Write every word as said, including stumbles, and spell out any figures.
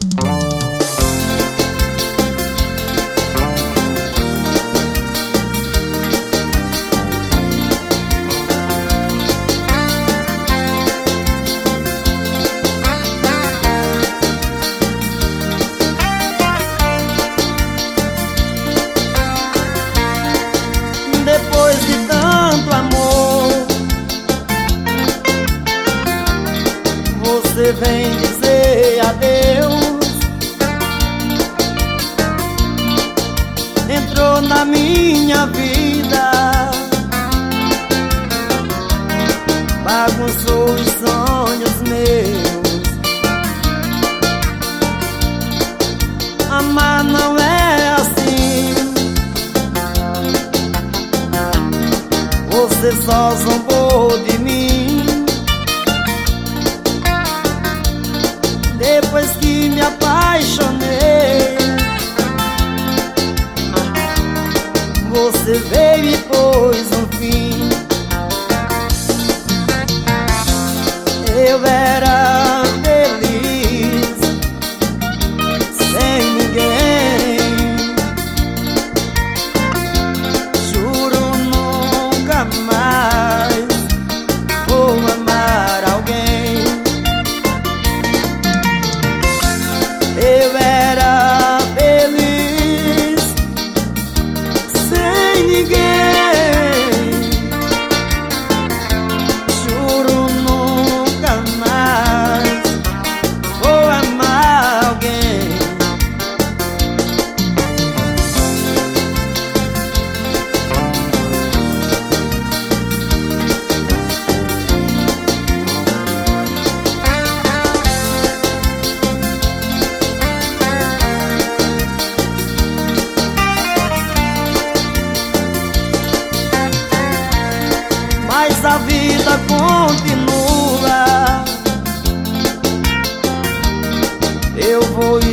Depois de tanto amor, você vem dizer adeus. Entrou na minha vida, bagunçou os sonhos meus. Amar não é assim, você só zombou de mim. Depois que me apaixonei, você veio e pôs um fim. Eu era feliz sem ninguém, juro nunca mais vou amar alguém. Eu era feliz sem ninguém, juro nunca mais vou amar alguém. Mas a vida continua, eu vou